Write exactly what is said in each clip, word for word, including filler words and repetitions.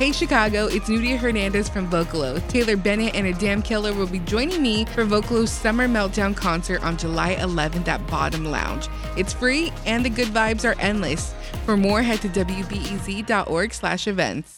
Hey Chicago, it's Nudia Hernandez from Vocalo. Taylor Bennett and Adam Killer will be joining me for Vocalo's Summer Meltdown concert on July eleventh at Bottom Lounge. It's free and the good vibes are endless. For more, head to W B E Z dot org slash events.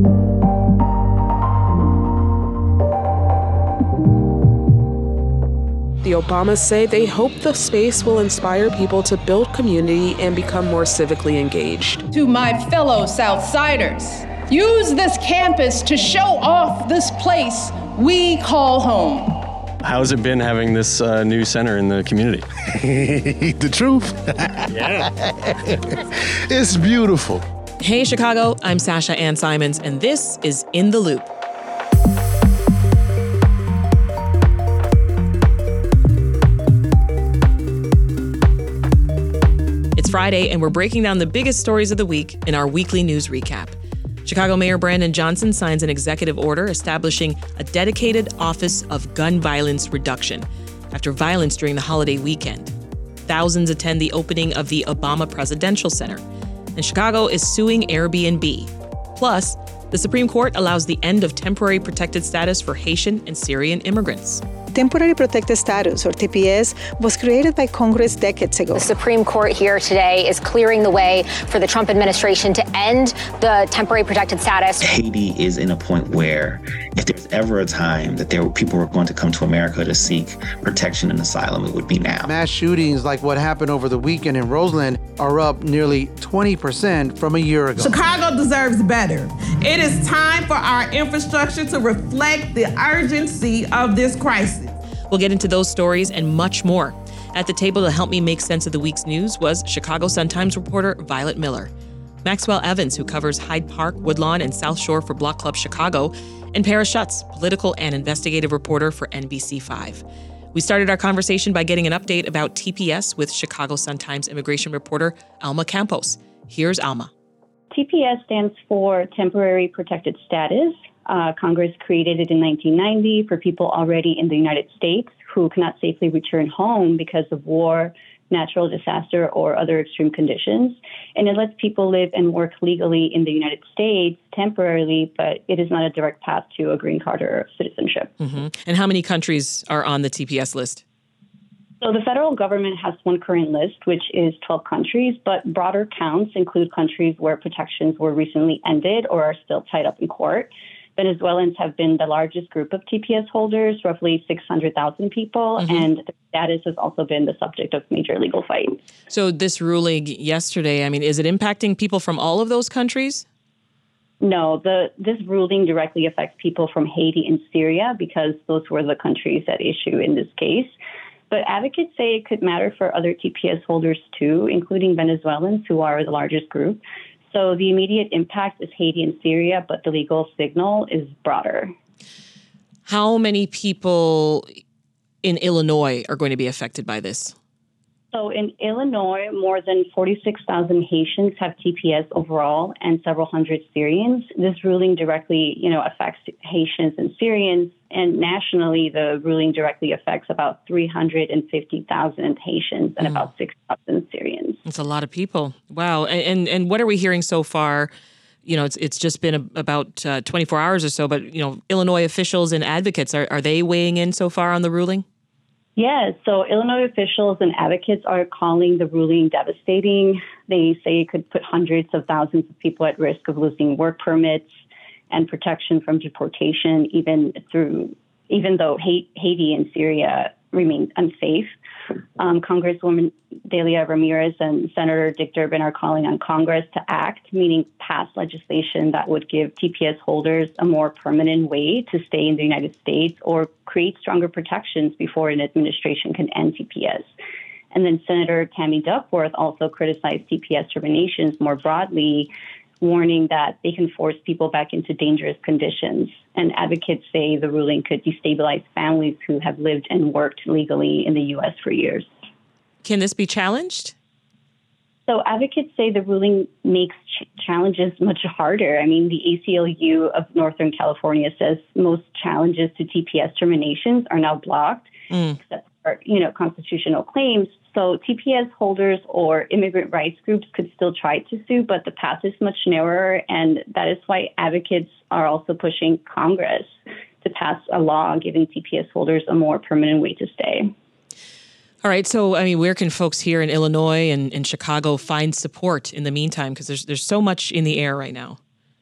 The Obamas say they hope the space will inspire people to build community and become more civically engaged. To my fellow Southsiders, use this campus to show off this place we call home. How's it been having this uh, new center in the community? The truth? Yeah. It's beautiful. Hey Chicago, I'm Sasha Ann Simons, and this is In the Loop. It's Friday, and we're breaking down the biggest stories of the week in our weekly news recap. Chicago Mayor Brandon Johnson signs an executive order establishing a dedicated Office of Gun Violence Reduction after violence during the holiday weekend. Thousands attend the opening of the Obama Presidential Center, and Chicago is suing Airbnb. Plus, the Supreme Court allows the end of temporary protected status for Haitian and Syrian immigrants. Temporary Protected Status, or T P S, was created by Congress decades ago. The Supreme Court here today is clearing the way for the Trump administration to end the temporary protected status. Haiti is in a point where if there's ever a time that there were people who are going to come to America to seek protection and asylum, it would be now. Mass shootings like what happened over the weekend in Roseland are up nearly twenty percent from a year ago. Chicago deserves better. It is time for our infrastructure to reflect the urgency of this crisis. We'll get into those stories and much more. At the table to help me make sense of the week's news was Chicago Sun-Times reporter Violet Miller, Maxwell Evans, who covers Hyde Park, Woodlawn, and South Shore for Block Club Chicago, and Paris Schutz, political and investigative reporter for N B C five. We started our conversation by getting an update about T P S with Chicago Sun-Times immigration reporter Alma Campos. Here's Alma. T P S stands for Temporary Protected Status. Uh, Congress created it in nineteen ninety for people already in the United States who cannot safely return home because of war, natural disaster, or other extreme conditions. And it lets people live and work legally in the United States temporarily, but it is not a direct path to a green card or citizenship. Mm-hmm. And how many countries are on the T P S list? So the federal government has one current list, which is twelve countries, but broader counts include countries where protections were recently ended or are still tied up in court. Venezuelans have been the largest group of T P S holders, roughly six hundred thousand people, mm-hmm. and their status has also been the subject of major legal fights. So this ruling yesterday, I mean, is it impacting people from all of those countries? No, the this ruling directly affects people from Haiti and Syria because those were the countries at issue in this case. But advocates say it could matter for other T P S holders too, including Venezuelans, who are the largest group. So the immediate impact is Haiti and Syria, but the legal signal is broader. How many people in Illinois are going to be affected by this? So in Illinois, more than forty-six thousand Haitians have T P S overall and several hundred Syrians. This ruling directly, you know, affects Haitians and Syrians. And nationally, the ruling directly affects about three hundred fifty thousand Haitians and mm. about six thousand Syrians. That's a lot of people. Wow. And, and and what are we hearing so far? You know, it's it's just been a, about uh, twenty-four hours or so, but, you know, Illinois officials and advocates, are, are they weighing in so far on the ruling? Yes. So Illinois officials and advocates are calling the ruling devastating. They say it could put hundreds of thousands of people at risk of losing work permits and protection from deportation, even through, even though Haiti and Syria remain unsafe. Um, Congresswoman Delia Ramirez and Senator Dick Durbin are calling on Congress to act, meaning pass legislation that would give T P S holders a more permanent way to stay in the United States or create stronger protections before an administration can end T P S. And then Senator Tammy Duckworth also criticized T P S terminations more broadly, warning that they can force people back into dangerous conditions. And advocates say the ruling could destabilize families who have lived and worked legally in the U S for years. Can this be challenged? So advocates say the ruling makes ch- challenges much harder. I mean, the A C L U of Northern California says most challenges to T P S terminations are now blocked, mm. except you know, constitutional claims. So T P S holders or immigrant rights groups could still try to sue, but the path is much narrower. And that is why advocates are also pushing Congress to pass a law giving T P S holders a more permanent way to stay. All right. So, I mean, where can folks here in Illinois and in Chicago find support in the meantime? Because there's there's so much in the air right now.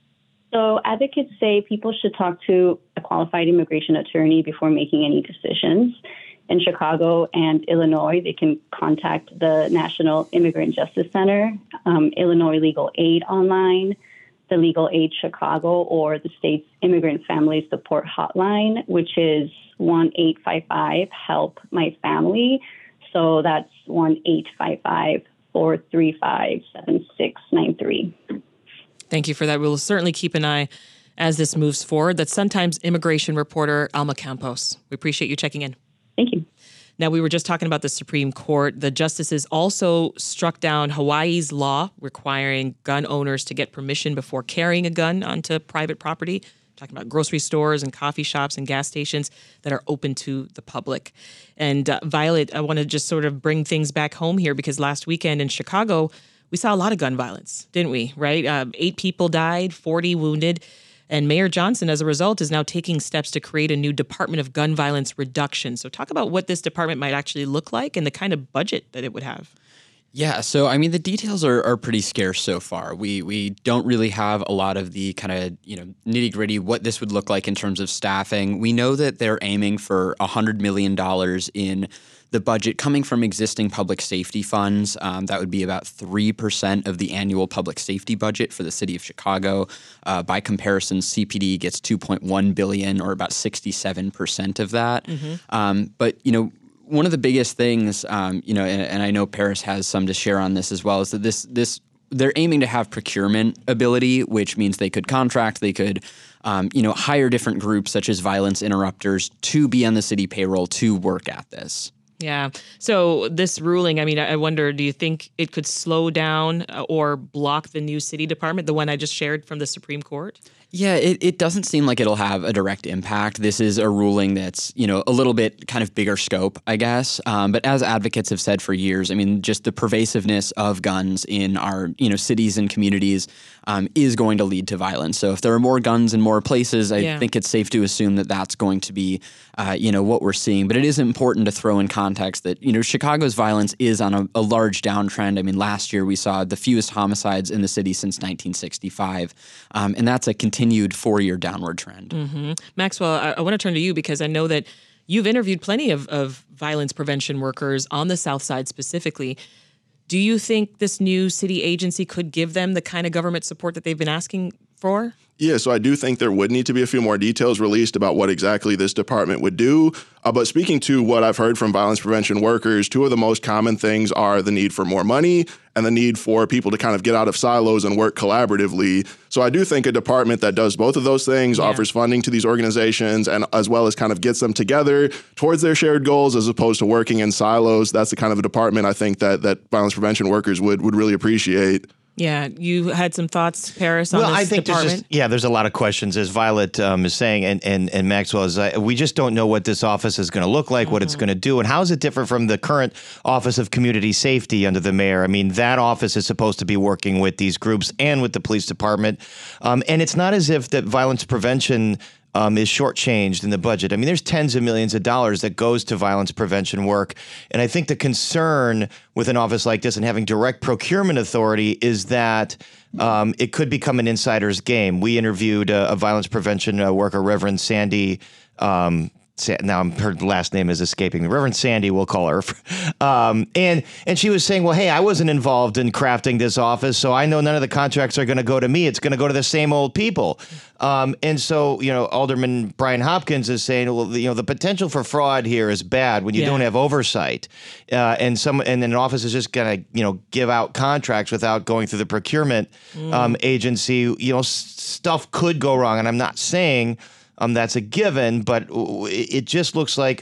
So advocates say people should talk to a qualified immigration attorney before making any decisions. In Chicago and Illinois, they can contact the National Immigrant Justice Center, um, Illinois Legal Aid Online, the Legal Aid Chicago, or the state's Immigrant Family Support Hotline, which is one eight five five help my family. So that's one eight five five, four three five, seven six nine three. Thank you for that. We'll certainly keep an eye as this moves forward. That's Sun-Times immigration reporter Alma Campos. We appreciate you checking in. Thank you. Now, we were just talking about the Supreme Court. The justices also struck down Hawaii's law requiring gun owners to get permission before carrying a gun onto private property. Talking about grocery stores and coffee shops and gas stations that are open to the public. And uh, Violet, I want to just sort of bring things back home here because last weekend in Chicago, we saw a lot of gun violence, didn't we? Right? Uh, eight people died, forty wounded. And Mayor Johnson, as a result, is now taking steps to create a new Department of Gun Violence Reduction. So talk about what this department might actually look like and the kind of budget that it would have. Yeah, so I mean, the details are, are pretty scarce so far. We we don't really have a lot of the kind of, you know, nitty gritty what this would look like in terms of staffing. We know that they're aiming for one hundred million dollars in the budget coming from existing public safety funds. Um, that would be about three percent of the annual public safety budget for the city of Chicago. Uh, by comparison, C P D gets two point one billion dollars or about sixty-seven percent of that. Mm-hmm. Um, but, you know, one of the biggest things, um, you know, and, and I know Paris has some to share on this as well, is that this this they're aiming to have procurement ability, which means they could contract, they could, um, you know, hire different groups such as violence interrupters to be on the city payroll to work at this. Yeah. So this ruling, I mean, I wonder, do you think it could slow down or block the new city department, the one I just shared from the Supreme Court? Yeah, it, it doesn't seem like it'll have a direct impact. This is a ruling that's, you know, a little bit kind of bigger scope, I guess. Um, but as advocates have said for years, I mean, just the pervasiveness of guns in our, you know, cities and communities um, is going to lead to violence. So if there are more guns in more places, I yeah. think it's safe to assume that that's going to be, uh, you know, what we're seeing. But it is important to throw in context that, you know, Chicago's violence is on a, a large downtrend. I mean, last year we saw the fewest homicides in the city since nineteen sixty-five. Um, and that's a continued Continued four-year downward trend. Mm-hmm. Maxwell, I, I want to turn to you because I know that you've interviewed plenty of, of violence prevention workers on the South Side specifically. Do you think this new city agency could give them the kind of government support that they've been asking for? Yeah, so I do think there would need to be a few more details released about what exactly this department would do. Uh, but speaking to what I've heard from violence prevention workers, two of the most common things are the need for more money and the need for people to kind of get out of silos and work collaboratively. So I do think a department that does both of those things, yeah. offers funding to these organizations, and as well as kind of gets them together towards their shared goals as opposed to working in silos, that's the kind of a department I think that that violence prevention workers would would really appreciate. Yeah, you had some thoughts, Paris, on well, this I think department? There's just, yeah, there's a lot of questions, as Violet um, is saying, and, and, and Maxwell is, uh, we just don't know what this office is going to look like, mm-hmm. what it's going to do, and how is it different from the current Office of Community Safety under the mayor? I mean, that office is supposed to be working with these groups and with the police department, um, and it's not as if that violence prevention Um, is shortchanged in the budget. I mean, there's tens of millions of dollars that goes to violence prevention work. And I think the concern with an office like this and having direct procurement authority is that um, it could become an insider's game. We interviewed a, a violence prevention uh, worker, Reverend Sandy. Um, Now I'm, her last name is escaping me. Reverend Sandy, we'll call her. Um, and and she was saying, well, hey, I wasn't involved in crafting this office, so I know none of the contracts are going to go to me. It's going to go to the same old people. Um, and so, you know, Alderman Brian Hopkins is saying, well, you know, the potential for fraud here is bad when you yeah. don't have oversight. Uh, and some and then an office is just going to, you know, give out contracts without going through the procurement mm. um, agency. You know, s- stuff could go wrong. And I'm not saying Um, that's a given, but it just looks like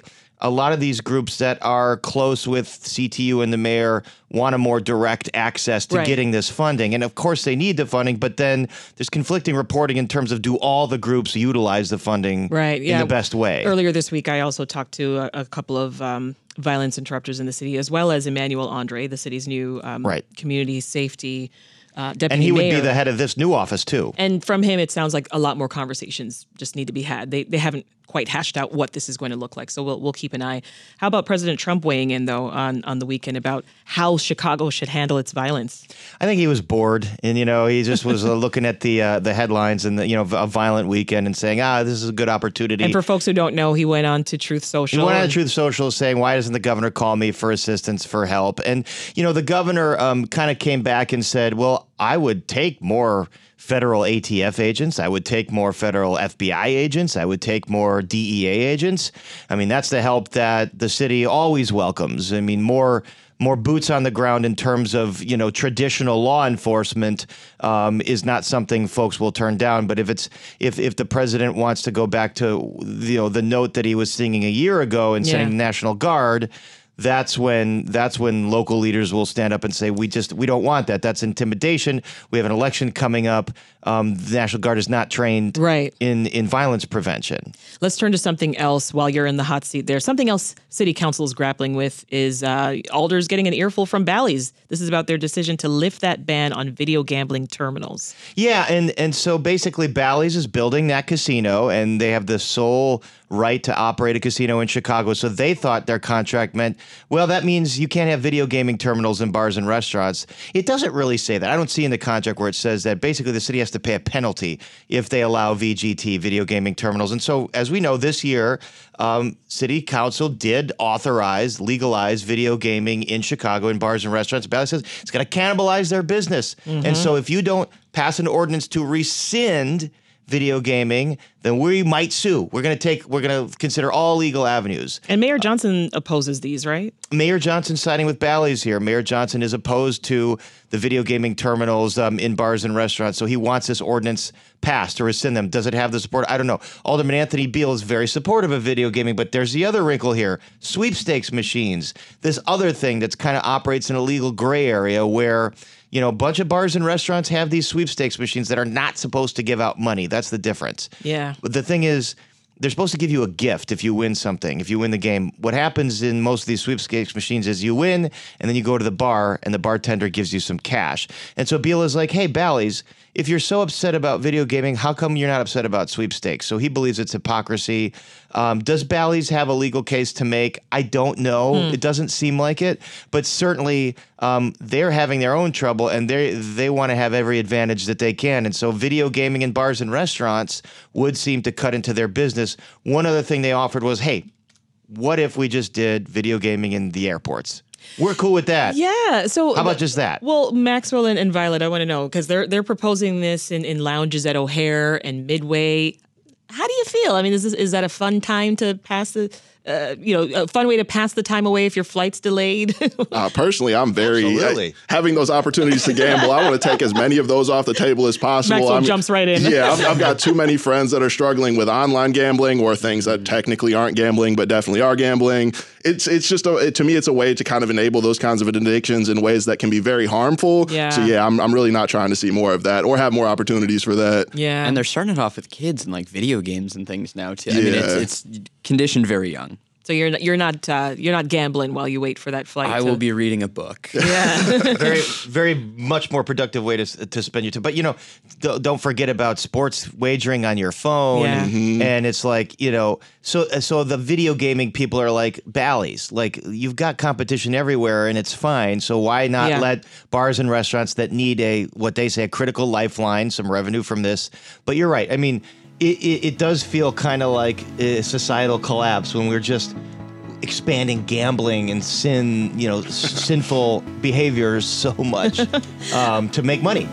a lot of these groups that are close with C T U and the mayor want a more direct access to Right. getting this funding. And of course they need the funding, but then there's conflicting reporting in terms of do all the groups utilize the funding Right, in yeah. the best way? Earlier this week, I also talked to a, a couple of um, violence interrupters in the city, as well as Emmanuel Andre, the city's new um, Right. community safety uh, deputy And he would mayor. be the head of this new office too. And from him, it sounds like a lot more conversations just need to be had. They they haven't quite hashed out what this is going to look like, so we'll we'll keep an eye. How about President Trump weighing in though on on the weekend about how Chicago should handle its violence? I think he was bored, and you know, he just was uh, looking at the uh, the headlines and the, you know, a violent weekend and saying, ah, this is a good opportunity. And for folks who don't know, he went on to Truth Social. He went on and- to Truth Social saying, why doesn't the governor call me for assistance, for help? And, you know, the governor um, kind of came back and said, well, I would take more federal A T F agents. I would take more federal F B I agents. I would take more D E A agents. I mean, that's the help that the city always welcomes. I mean, more more boots on the ground in terms of, you know, traditional law enforcement um, is not something folks will turn down. But if it's if if the president wants to go back to, you know, the note that he was singing a year ago and Yeah. saying National Guard, that's when that's when local leaders will stand up and say, we just we don't want that. That's intimidation. We have an election coming up. Um, the National Guard is not trained right. in in violence prevention. Let's turn to something else while you're in the hot seat there. Something else City Council is grappling with is uh, Alder's getting an earful from Bally's. This is about their decision to lift that ban on video gambling terminals. Yeah, and and so basically Bally's is building that casino, and they have the sole right to operate a casino in Chicago. So they thought their contract meant, well, that means you can't have video gaming terminals in bars and restaurants. It doesn't really say that. I don't see in the contract where it says that basically the city has to pay a penalty if they allow V G T, video gaming terminals. And so, as we know, this year, um, City Council did authorize, legalize video gaming in Chicago in bars and restaurants. Bally's says it's going to cannibalize their business. Mhm. And so if you don't pass an ordinance to rescind video gaming, then we might sue. We're going to take, we're going to consider all legal avenues. And Mayor Johnson opposes these, right? Mayor Johnson siding with Bally's here. Mayor Johnson is opposed to the video gaming terminals um, in bars and restaurants, so he wants this ordinance passed to rescind them. Does it have the support? I don't know. Alderman Anthony Beal is very supportive of video gaming, but there's the other wrinkle here. Sweepstakes machines, this other thing that's kind of operates in a legal gray area where, you know, a bunch of bars and restaurants have these sweepstakes machines that are not supposed to give out money. That's the difference. Yeah. But the thing is, they're supposed to give you a gift if you win something, if you win the game. What happens in most of these sweepstakes machines is you win, and then you go to the bar, and the bartender gives you some cash. And so Beal is like, hey, Bally's, if you're so upset about video gaming, how come you're not upset about sweepstakes? So he believes it's hypocrisy. Um, does Bally's have a legal case to make? I don't know. Hmm. It doesn't seem like it. But certainly um, they're having their own trouble, and they they want to have every advantage that they can. And so video gaming in bars and restaurants would seem to cut into their business. One other thing they offered was, hey, what if we just did video gaming in the airports? We're cool with that. Yeah. So How about just that? Well, Maxwell and, and Violet, I want to know because they're they're proposing this in, in lounges at O'Hare and Midway. How do you feel? I mean, is this, is that a fun time to pass the, uh, you know, a fun way to pass the time away if your flight's delayed? Uh, personally, I'm very Absolutely. I- having those opportunities to gamble. I want to take as many of those off the table as possible. Maxwell I'm- jumps right in. Yeah, I've, I've got too many friends that are struggling with online gambling or things that technically aren't gambling but definitely are gambling. It's it's just a, it, to me, it's a way to kind of enable those kinds of addictions in ways that can be very harmful. Yeah. So yeah, I'm I'm really not trying to see more of that or have more opportunities for that. Yeah. And they're starting it off with kids and like video games and things now too. I mean, Yeah. it's, it's conditioned very young. So you're not, you're not uh, you're not gambling while you wait for that flight. I to- will be reading a book. Yeah. very, very much more productive way to to spend your time. But you know, don't, don't forget about sports wagering on your phone. Yeah. Mm-hmm. And it's like, you know, so so the video gaming people are like Bally's. Like you've got competition everywhere, and it's fine. So why not Yeah. let bars and restaurants that need a what they say a critical lifeline, some revenue from this? But you're right. I mean. It, it, it does feel kind of like a societal collapse when we're just expanding gambling and sin, you know, s- sinful behaviors so much um, to make money.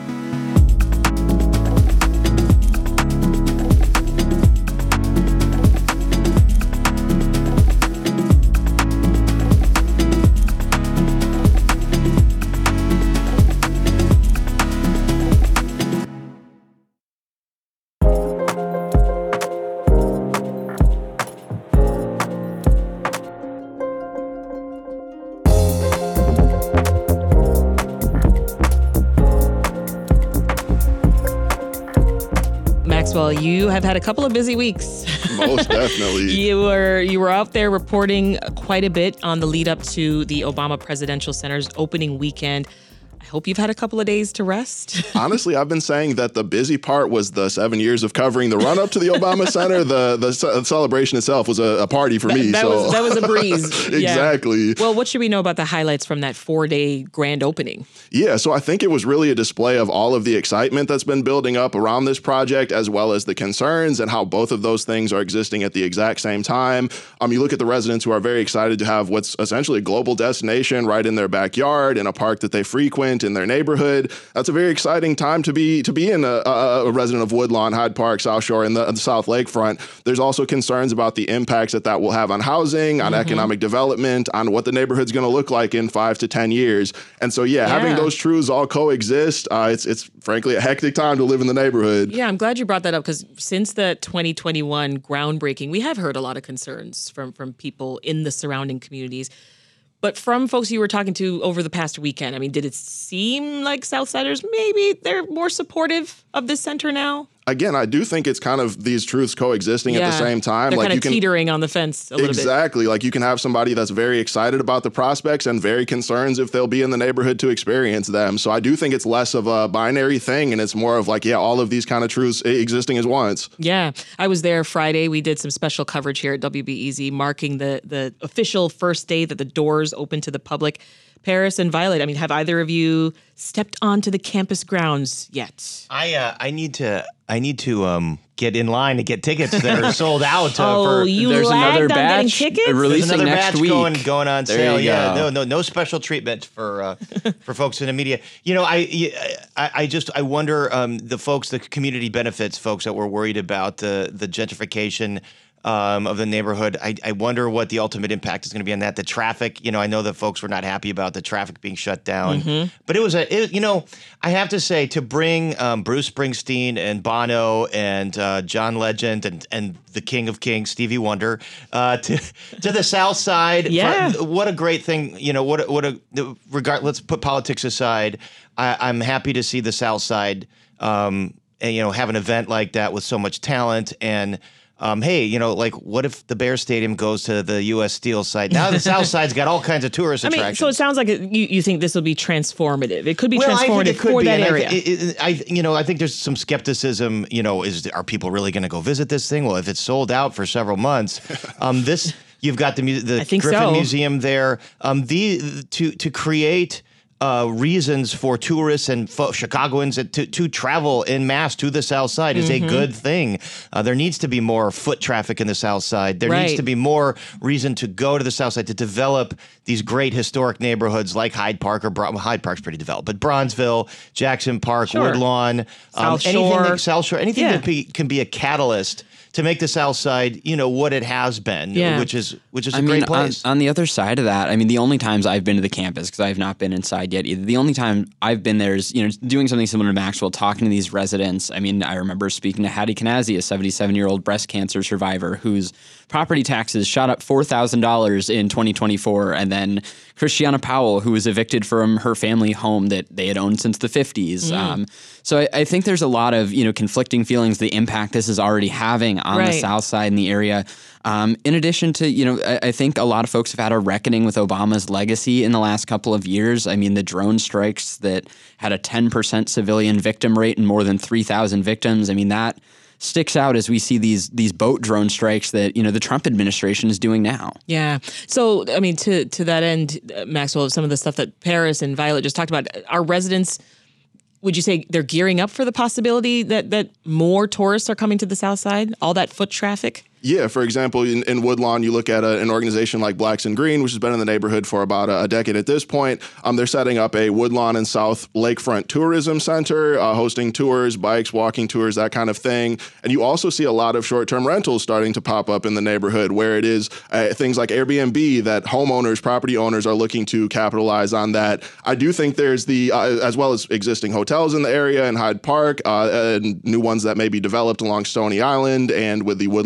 Well, you have had a couple of busy weeks. Most definitely. You were you were out there reporting quite a bit on the lead up to the Obama Presidential Center's opening weekend. I hope you've had a couple of days to rest. Honestly, I've been saying that the busy part was the seven years of covering the run up to the Obama Center. The the ce- celebration itself was a, a party for that, me. That, so. was, that was a breeze. Exactly. Yeah. Well, what should we know about the highlights from that four-day grand opening? Yeah, so I think it was really a display of all of the excitement that's been building up around this project, as well as the concerns and how both of those things are existing at the exact same time. Um, you look at the residents who are very excited to have what's essentially a global destination right in their backyard in a park that they frequent in their neighborhood. That's a very exciting time to be to be in a, a, a resident of Woodlawn, Hyde Park, South Shore, and the, the South Lakefront. There's also concerns about the impacts that that will have on housing, on mm-hmm. economic development, on what the neighborhood's going to look like in five to ten years. And so, yeah, yeah. having those truths all coexist, uh, it's it's frankly a hectic time to live in the neighborhood. Yeah, I'm glad you brought that up because since the twenty twenty-one groundbreaking, we have heard a lot of concerns from from people in the surrounding communities. But from folks you were talking to over the past weekend, I mean, did it seem like Southsiders, maybe they're more supportive of this center now? Again, I do think it's kind of these truths coexisting yeah. at the same time. They're like kind of you can, teetering on the fence a little exactly, bit. Exactly. Like you can have somebody that's very excited about the prospects and very concerned if they'll be in the neighborhood to experience them. So I do think it's less of a binary thing and it's more of like, yeah, all of these kind of truths existing as once. Yeah. I was there Friday. We did some special coverage here at W B E Z marking the, the official first day that the doors open to the public. Paris and Violet, I mean, have either of you stepped onto the campus grounds yet? I uh, I need to I need to um, get in line to get tickets that are sold out. Uh, oh, for, you there's lagged another on batch getting tickets? releasing there's another next batch week. going going on there sale. Yeah, go. no no no special treatment for uh, for folks in the media. You know, I I, I just I wonder um, the folks, the community benefits folks that were worried about the the gentrification. Um, of the neighborhood. I, I wonder what the ultimate impact is going to be on that. The traffic, you know, I know that folks were not happy about the traffic being shut down, mm-hmm. but it was a, it, you know, I have to say to bring um, Bruce Springsteen and Bono and uh, John Legend and and the King of Kings, Stevie Wonder, uh, to to the South Side. Yeah, for, what a great thing. You know, what a, what a regard. Let's put politics aside. I, I'm happy to see the South Side, um, and, you know, have an event like that with so much talent and. Um, hey, you know, like, what if the Bear Stadium goes to the U S Steel site? Now the South Side's got all kinds of tourist I mean, attractions. so it sounds like it, you, you think this will be transformative. It could be well, transformative I think it could for be. that and area. I, th- it, it, I, you know, I think there's some skepticism. You know, is are people really going to go visit this thing? Well, if it's sold out for several months, um, this you've got the mu- the I think Griffin so. Museum there. Um, the to to create. Uh, reasons for tourists and fo- Chicagoans to, to travel en masse to the South Side is mm-hmm. a good thing. Uh, there needs to be more foot traffic in the South Side. There right. needs to be more reason to go to the South Side to develop these great historic neighborhoods like Hyde Park or Bron- well, Hyde Park's pretty developed, but Bronzeville, Jackson Park, sure. Woodlawn, South um, Shore, anything that, South Shore, anything yeah. that be, can be a catalyst to make the South Side, you know, what it has been, yeah. which is which is I a mean, great place. On, on the other side of that, I mean, the only times I've been to the campus, because I have not been inside yet either, the only time I've been there is, you know, doing something similar to Maxwell, talking to these residents. I mean, I remember speaking to Hattie Kanazi, a seventy-seven-year-old breast cancer survivor whose property taxes shot up four thousand dollars in twenty twenty-four, and then Christiana Powell, who was evicted from her family home that they had owned since the fifties. Mm. Um, so I, I think there's a lot of, you know, conflicting feelings, the impact this is already having on right. the South Side in the area. Um, in addition to, you know, I, I think a lot of folks have had a reckoning with Obama's legacy in the last couple of years. I mean, the drone strikes that had a ten percent civilian victim rate and more than three thousand victims. I mean, that sticks out as we see these these boat drone strikes that, you know, the Trump administration is doing now. Yeah. So, I mean, to to that end, uh, Maxwell, some of the stuff that Paris and Violet just talked about, are residents, would you say they're gearing up for the possibility that that more tourists are coming to the South Side? All that foot traffic? Yeah, for example, in, in Woodlawn, you look at a, an organization like Blacks in Green, which has been in the neighborhood for about a, a decade at this point. Um, they're setting up a Woodlawn and South Lakefront tourism center, uh, hosting tours, bikes, walking tours, that kind of thing. And you also see a lot of short-term rentals starting to pop up in the neighborhood, where it is uh, things like Airbnb that homeowners, property owners are looking to capitalize on that. I do think there's the, uh, as well as existing hotels in the area in Hyde Park, uh, and new ones that may be developed along Stony Island and with the Woodlawn Central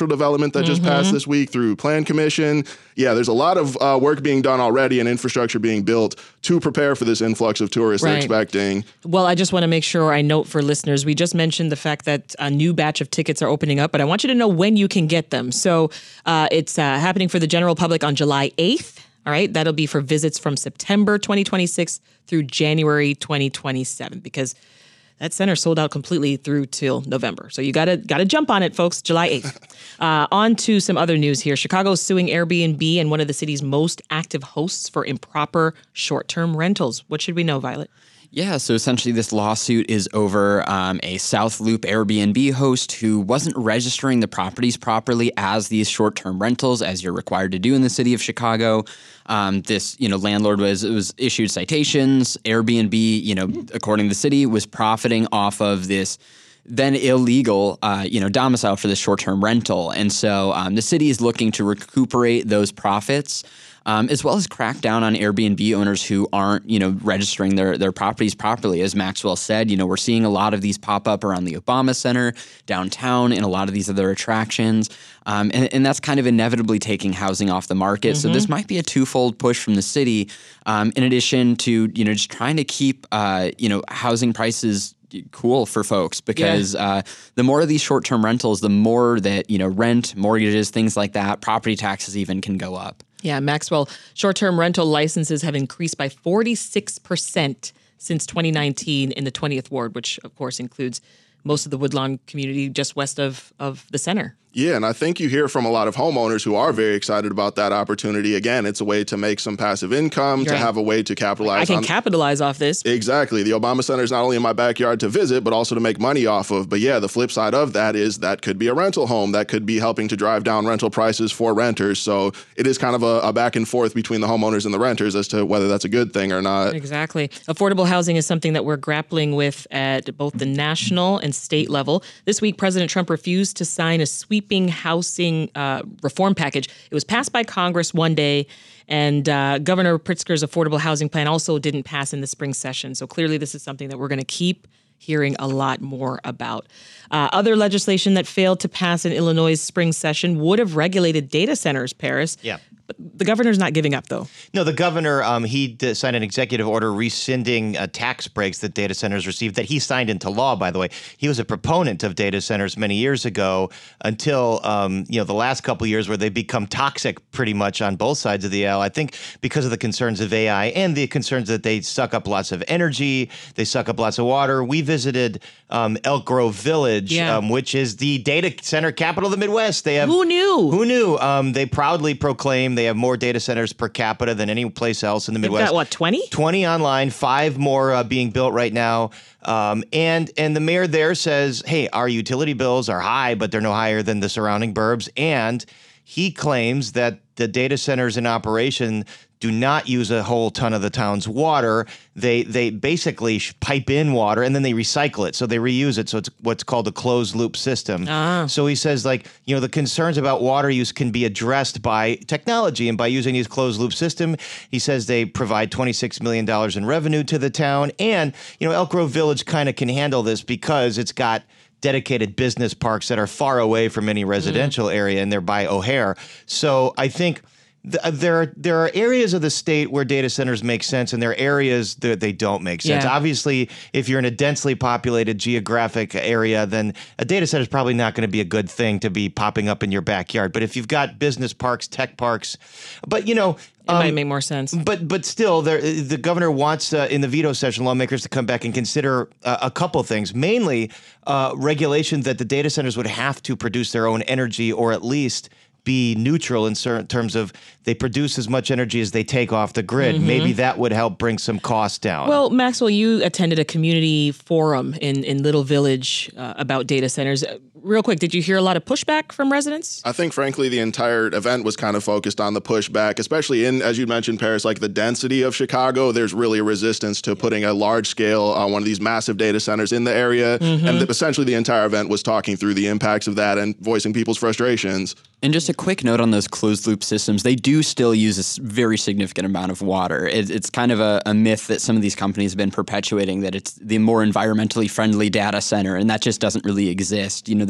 residential development that just Mm-hmm. passed this week through Plan Commission. Yeah, there's a lot of uh, work being done already and infrastructure being built to prepare for this influx of tourists they're Right. expecting. Well, I just want to make sure I note for listeners, we just mentioned the fact that a new batch of tickets are opening up, but I want you to know when you can get them. So uh, it's uh, happening for the general public on July eighth. All right, that'll be for visits from September twenty twenty-six through January twenty twenty-seven, because that center sold out completely through till November. So you gotta gotta jump on it, folks. July eighth. uh, on to some other news here. Chicago is suing Airbnb and one of the city's most active hosts for improper short-term rentals. What should we know, Violet? Yeah, so essentially this lawsuit is over um, a South Loop Airbnb host who wasn't registering the properties properly as these short-term rentals, as you're required to do in the city of Chicago. Um, this, you know, landlord was was issued citations. Airbnb, you know, according to the city, was profiting off of this then illegal, uh, you know, domicile for the short-term rental. And so um, the city is looking to recuperate those profits. Um, as well as crack down on Airbnb owners who aren't, you know, registering their, their properties properly. As Maxwell said, you know, we're seeing a lot of these pop up around the Obama Center, downtown, and a lot of these other attractions. Um, and, and that's kind of inevitably taking housing off the market. Mm-hmm. So this might be a twofold push from the city, um, in addition to, you know, just trying to keep, uh, you know, housing prices cool for folks, because yeah. uh, the more of these short-term rentals, the more that, you know, rent, mortgages, things like that, property taxes even can go up. Yeah, Maxwell, short-term rental licenses have increased by forty-six percent since twenty nineteen in the twentieth Ward, which, of course, includes most of the Woodlawn community just west of, of the center. Yeah, and I think you hear from a lot of homeowners who are very excited about that opportunity. Again, it's a way to make some passive income, You're to right. have a way to capitalize I can on. capitalize off this. Exactly. The Obama Center is not only in my backyard to visit, but also to make money off of. But yeah, the flip side of that is that could be a rental home. That could be helping to drive down rental prices for renters. So it is kind of a, a back and forth between the homeowners and the renters as to whether that's a good thing or not. Exactly. Affordable housing is something that we're grappling with at both the national and state level. This week, President Trump refused to sign a sweeping housing uh, reform package. It was passed by Congress one day, and uh, Governor Pritzker's affordable housing plan also didn't pass in the spring session. So clearly this is something that we're going to keep hearing a lot more about. Uh, other legislation that failed to pass in Illinois' spring session would have regulated data centers, Paris. Yeah. But the governor's not giving up, though. No, the governor, um, he d- signed an executive order rescinding uh, tax breaks that data centers received that he signed into law, by the way. He was a proponent of data centers many years ago until, um, you know, the last couple of years where they become toxic pretty much on both sides of the aisle. I think because of the concerns of A I and the concerns that they suck up lots of energy, they suck up lots of water. We visited um, Elk Grove Village, Yeah. um, which is the data center capital of the Midwest. They have Who knew? Who knew? Um, they proudly proclaim they have more data centers per capita than any place else in the They've Midwest. got, what, twenty? twenty online, five more uh, being built right now. Um, and and the mayor there says, hey, our utility bills are high, but they're no higher than the surrounding burbs. And he claims that the data centers in operation do not use a whole ton of the town's water. They they basically pipe in water and then they recycle it. So they reuse it. So it's what's called a closed loop system. Ah. So he says, like, you know, the concerns about water use can be addressed by technology and by using these closed loop system. He says they provide twenty-six million dollars in revenue to the town. And, you know, Elk Grove Village kind of can handle this because it's got dedicated business parks that are far away from any residential mm. area, and they're by O'Hare. So I think th- there are, there are areas of the state where data centers make sense, and there are areas that they don't make sense. Yeah. Obviously, if you're in a densely populated geographic area, then a data center is probably not going to be a good thing to be popping up in your backyard. But if you've got business parks, tech parks, but you know, It um, might make more sense. But but still, there, the governor wants, uh, in the veto session, lawmakers to come back and consider uh, a couple things, mainly uh, regulation that the data centers would have to produce their own energy, or at least be neutral in certain terms of they produce as much energy as they take off the grid. Mm-hmm. Maybe that would help bring some costs down. Well, Maxwell, you attended a community forum in, in Little Village uh, about data centers. Uh, real quick, did you hear a lot of pushback from residents? I think, frankly, the entire event was kind of focused on the pushback, especially in, as you mentioned, Paris, like the density of Chicago. There's really a resistance to putting a large scale, uh, one of these massive data centers in the area. Mm-hmm. And the, essentially the entire event was talking through the impacts of that and voicing people's frustrations. And just a quick note on those closed loop systems, they do still use a very significant amount of water. It, it's kind of a, a myth that some of these companies have been perpetuating, that it's the more environmentally friendly data center, and that just doesn't really exist. You know,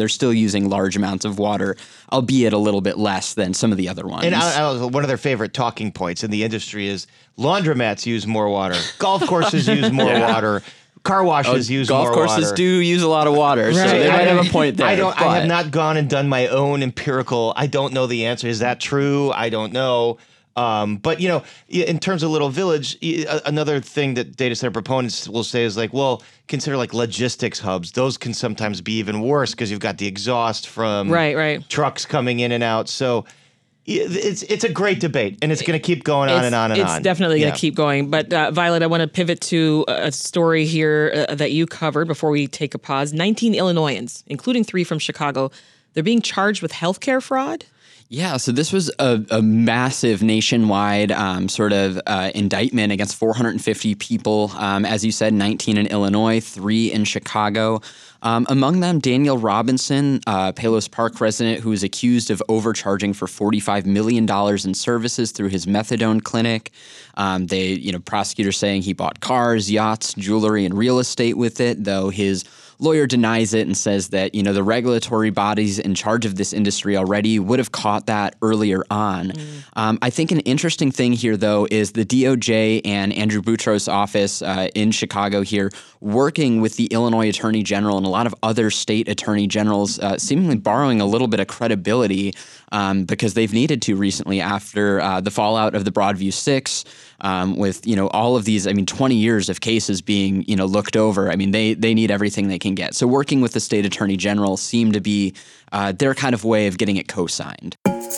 they're still using large amounts of water, albeit a little bit less than some of the other ones. And I, I, one of their favorite talking points in the industry is laundromats use more water, golf courses use more yeah. water. Car washes oh, use golf more courses water. do use a lot of water, right. so they might have a point there. I don't. But. I have not gone and done my own empirical. I don't know the answer. Is that true? I don't know. Um, but you know, in terms of Little Village, another thing that data center proponents will say is like, well, consider like logistics hubs. Those can sometimes be even worse because you've got the exhaust from right, right. trucks coming in and out. So. It's it's a great debate, and it's going to keep going on it's, and on and it's on. It's definitely yeah. going to keep going. But uh, Violet, I want to pivot to a story here uh, that you covered before we take a pause. nineteen Illinoisans, including three from Chicago, they're being charged with healthcare fraud. Yeah, so this was a, a massive nationwide um, sort of uh, indictment against four hundred fifty people. Um, as you said, nineteen in Illinois, three in Chicago. Um, among them, Daniel Robinson, uh, Palos Park resident who is accused of overcharging for forty-five million dollars in services through his methadone clinic. Um, they, you know, prosecutors saying he bought cars, yachts, jewelry, and real estate with it, though his lawyer denies it and says that, you know, the regulatory bodies in charge of this industry already would have caught that earlier on. Mm. Um, I think an interesting thing here, though, is the D O J and Andrew Boutros' office uh, in Chicago here working with the Illinois Attorney General and a lot of other state attorney generals, uh, seemingly borrowing a little bit of credibility um, because they've needed to recently after uh, the fallout of the Broadview Six. Um, with, you know, all of these, I mean, twenty years of cases being, you know, looked over. I mean, they they need everything they can get. So working with the state attorney general seemed to be uh, their kind of way of getting it co-signed.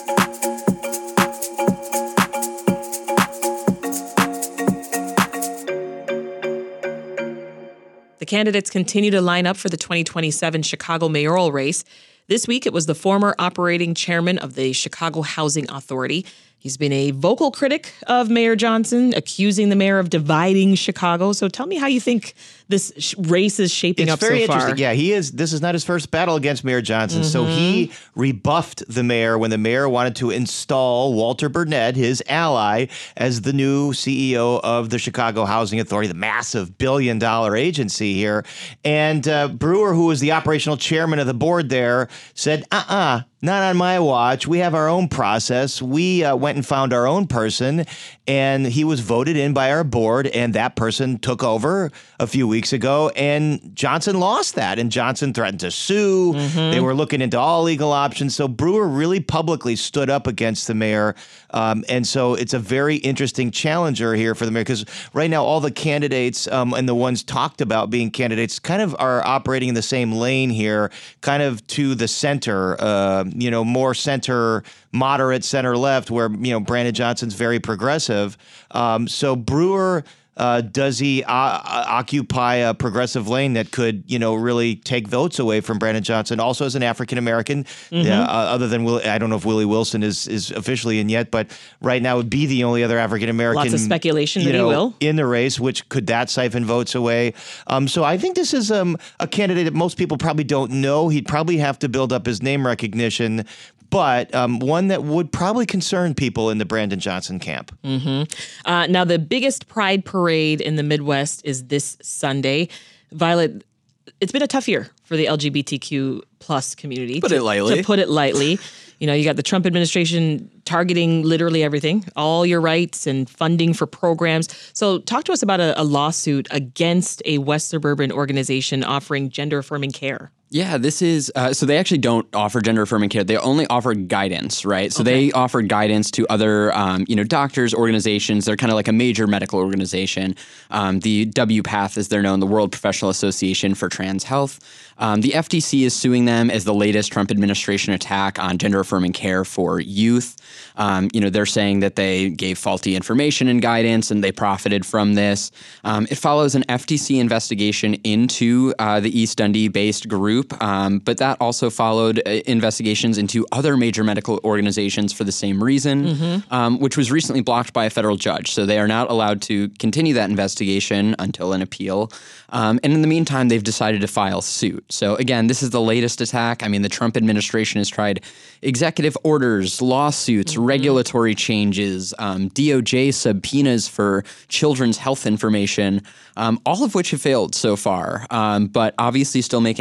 The candidates continue to line up for the twenty twenty-seven Chicago mayoral race. This week, it was the former operating chairman of the Chicago Housing Authority. He's been a vocal critic of Mayor Johnson, accusing the mayor of dividing Chicago. So tell me how you think this sh- race is shaping it's up very so far. Interesting. Yeah, he is. This is not his first battle against Mayor Johnson. Mm-hmm. So he rebuffed the mayor when the mayor wanted to install Walter Burnett, his ally, as the new C E O of the Chicago Housing Authority, the massive billion dollar agency here. And uh, Brewer, who was the operational chairman of the board there, said, uh-uh. Not on my watch. We have our own process. We uh, went and found our own person, and he was voted in by our board, and that person took over a few weeks ago, and Johnson lost that, and Johnson threatened to sue. Mm-hmm. They were looking into all legal options, so Brewer really publicly stood up against the mayor, um, and so it's a very interesting challenger here for the mayor, because right now all the candidates um, and the ones talked about being candidates kind of are operating in the same lane here, kind of to the center, uh, you know, more center, moderate, center left, where, you know, Brandon Johnson's very progressive. Um, so Brewer, uh, does he uh, occupy a progressive lane that could, you know, really take votes away from Brandon Johnson? Also, as an African American, mm-hmm. uh, other than Will, I don't know if Willie Wilson is is officially in yet, but right now would be the only other African American. Lots of speculation you that know, he will in the race. Which could that siphon votes away? Um, so I think this is um, a candidate that most people probably don't know. He'd probably have to build up his name recognition. But um, one that would probably concern people in the Brandon Johnson camp. Mm-hmm. Uh, now, the biggest Pride Parade in the Midwest is this Sunday. Violet, it's been a tough year for the L G B T Q plus community. Put to, it lightly. To put it lightly. You know, you got the Trump administration targeting literally everything, all your rights and funding for programs. So talk to us about a, a lawsuit against a West Suburban organization offering gender-affirming care. Yeah, this is, uh, so they actually don't offer gender-affirming care. They only offer guidance, right? So okay. they offer guidance to other, um, you know, doctors, organizations. They're kind of like a major medical organization. Um, the W PATH, as they're known, the World Professional Association for Trans Health. Um, the F T C is suing them as the latest Trump administration attack on gender-affirming care for youth. Um, you know, they're saying that they gave faulty information and guidance and they profited from this. Um, it follows an F T C investigation into uh, the East Dundee-based group. Um, but that also followed uh, investigations into other major medical organizations for the same reason, mm-hmm. um, which was recently blocked by a federal judge. So they are not allowed to continue that investigation until an appeal. Um, and in the meantime, they've decided to file suit. So again, this is the latest attack. I mean, the Trump administration has tried executive orders, lawsuits, mm-hmm. regulatory changes, um, D O J subpoenas for children's health information, um, all of which have failed so far, um, but obviously still make an impact.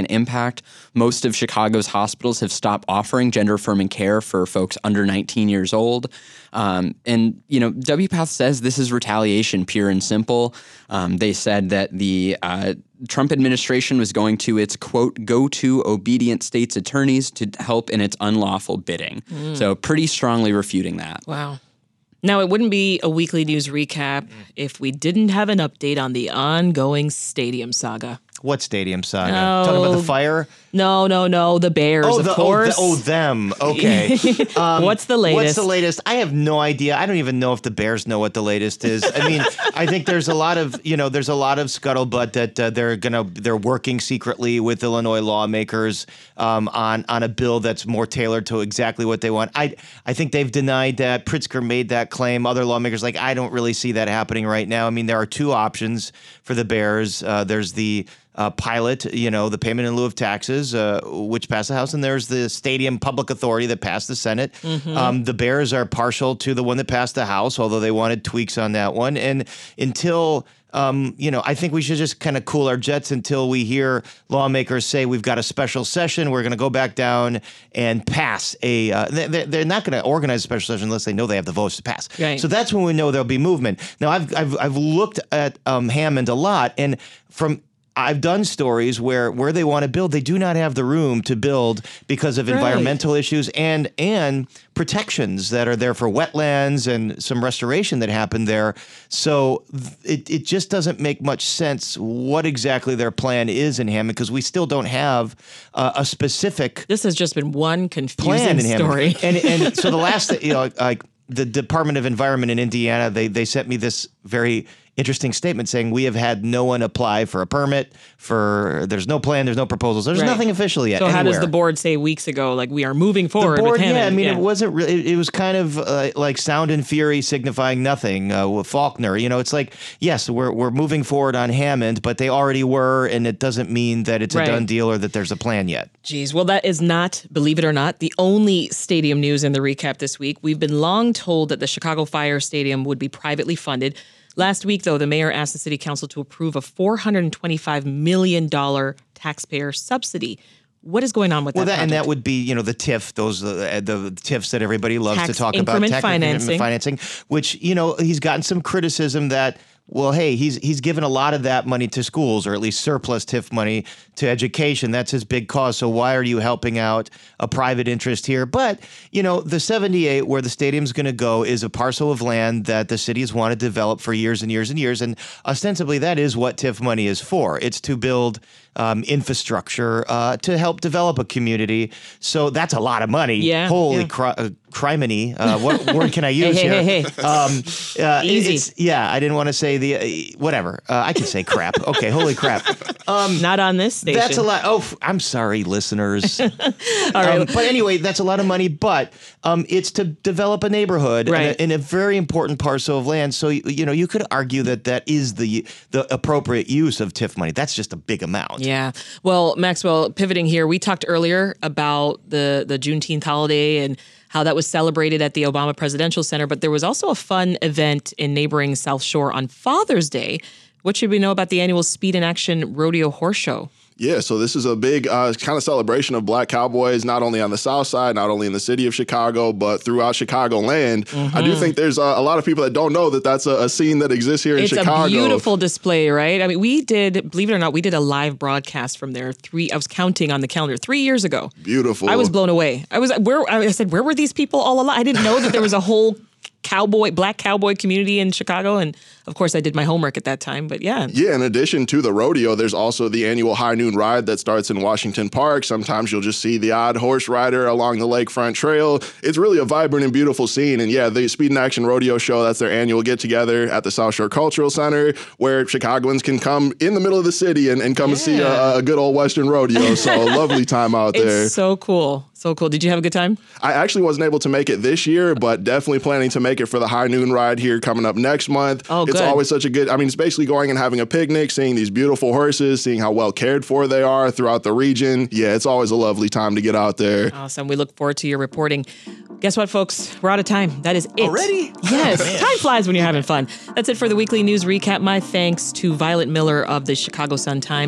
impact. Most of Chicago's hospitals have stopped offering gender-affirming care for folks under nineteen years old. Um, and, you know, W PATH says this is retaliation, pure and simple. Um, they said that the uh, Trump administration was going to its, quote, go-to obedient states' attorneys to help in its unlawful bidding. Mm. So pretty strongly refuting that. Wow. Now, it wouldn't be a weekly news recap if we didn't have an update on the ongoing stadium saga. What stadium saga? Oh, Talking about the fire? No, no, no. The Bears, oh, of the, course. Oh, the, oh, them. Okay. Um, What's the latest? What's the latest? I have no idea. I don't even know if the Bears know what the latest is. I mean, I think there's a lot of, you know, there's a lot of scuttlebutt that uh, they're gonna they're working secretly with Illinois lawmakers um, on on a bill that's more tailored to exactly what they want. I I think they've denied that. Pritzker made that claim. Other lawmakers like I don't really see that happening right now. I mean, there are two options for the Bears. Uh, there's the Uh, pilot, you know, the payment in lieu of taxes, uh, which passed the House, and there's the stadium public authority that passed the Senate. Mm-hmm. Um, the Bears are partial to the one that passed the House, although they wanted tweaks on that one. And until, um, you know, I think we should just kind of cool our jets until we hear lawmakers say we've got a special session. We're going to go back down and pass a. Uh, they're, they're not going to organize a special session unless they know they have the votes to pass. Right. So that's when we know there'll be movement. Now, I've I've, I've looked at um, Hammond a lot, and from I've done stories where where they want to build, they do not have the room to build because of right. environmental issues and and protections that are there for wetlands and some restoration that happened there. So it it just doesn't make much sense what exactly their plan is in Hammond because we still don't have uh, a specific. This has just been one confusing plan in story. and and so the last you know like the Department of Environment in Indiana, they they sent me this very interesting statement saying we have had no one apply for a permit for there's no plan, there's no proposals, there's right. nothing official yet. So anywhere. how does the board say weeks ago like we are moving forward? The board, with Hammond? yeah, I mean yeah. it wasn't really. It, it was kind of uh, like sound and fury signifying nothing uh, with Faulkner. You know, it's like yes, we're we're moving forward on Hammond, but they already were, and it doesn't mean that it's a right. done deal or that there's a plan yet. Geez, well, that is not, believe it or not, the only stadium news in the recap this week. We've been long told that the Chicago Fire Stadium would be privately funded. Last week, though, the mayor asked the city council to approve a four hundred twenty-five million dollars taxpayer subsidy. What is going on with well, that? that and that would be, you know, the T I F, those uh, the T I Fs that everybody loves tax to talk increment about, tax financing. increment financing, which, you know, he's gotten some criticism that, well, hey, he's he's given a lot of that money to schools, or at least surplus T I F money to education. That's his big cause. So why are you helping out a private interest here? But, you know, the seventy-eight where the stadium's going to go is a parcel of land that the city has wanted to develop for years and years and years. And ostensibly, that is what T I F money is for. It's to build um, infrastructure uh, to help develop a community. So that's a lot of money. Yeah. Holy yeah. cri- uh, criminy. Uh, what word can I use hey, here? Hey, hey, hey. Um, uh, Easy. It's, yeah, I didn't want to say the, uh, whatever. Uh, I can say crap. Okay, holy crap. Um, Not on this station. That's a lot. Oh, f- I'm sorry, listeners. All right. Um, but anyway, that's a lot of money, but um, it's to develop a neighborhood right. in, a, in a very important parcel of land. So, you, you know, you could argue that that is the the appropriate use of T I F money. That's just a big amount. Yeah. Well, Maxwell, pivoting here, we talked earlier about the, the Juneteenth holiday and how that was celebrated at the Obama Presidential Center, but there was also a fun event in neighboring South Shore on Father's Day. What should we know about the annual Speed in Action Rodeo Horse Show? Yeah, so this is a big uh, kind of celebration of Black cowboys, not only on the South Side, not only in the city of Chicago, but throughout Chicagoland. Mm-hmm. I do think there's uh, a lot of people that don't know that that's a, a scene that exists here in it's Chicago. It's a beautiful display, right? I mean, we did, believe it or not, we did a live broadcast from there three, I was counting on the calendar, three years ago. Beautiful. I was blown away. I was, where, I said, where were these people all along? I didn't know that there was a whole cowboy, black cowboy community in Chicago. And of course I did my homework at that time, but yeah. Yeah. In addition to the rodeo, there's also the annual High Noon Ride that starts in Washington Park. Sometimes you'll just see the odd horse rider along the lakefront trail. It's really a vibrant and beautiful scene. And yeah, the Speed in Action Rodeo Show, that's their annual get together at the South Shore Cultural Center where Chicagoans can come in the middle of the city and, and come yeah. and see a, a good old Western rodeo. So a lovely time out there. It's so cool. So cool. Did you have a good time? I actually wasn't able to make it this year, but definitely planning to make it for the High Noon Ride here coming up next month. Oh, it's good. always such a good, I mean, it's basically going and having a picnic, seeing these beautiful horses, seeing how well cared for they are throughout the region. Yeah, it's always a lovely time to get out there. Awesome. We look forward to your reporting. Guess what, folks? We're out of time. That is it. Already? Yes. Oh, time flies when you're having fun. That's it for the weekly news recap. My thanks to Violet Miller of the Chicago Sun-Times.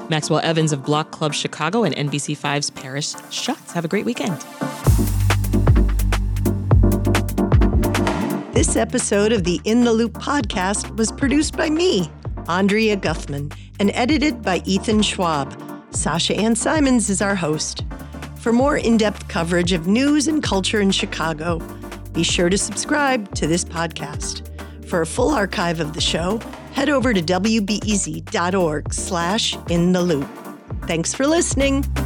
Maxwell Evans of Block Club Chicago and N B C five's Paris Schatz. Have a great weekend. This episode of the In the Loop podcast was produced by me, Andrea Guthman, and edited by Ethan Schwab. Sasha Ann Simons is our host. For more in-depth coverage of news and culture in Chicago, be sure to subscribe to this podcast. For a full archive of the show, head over to W B E Z dot org slash in the loop. Thanks for listening.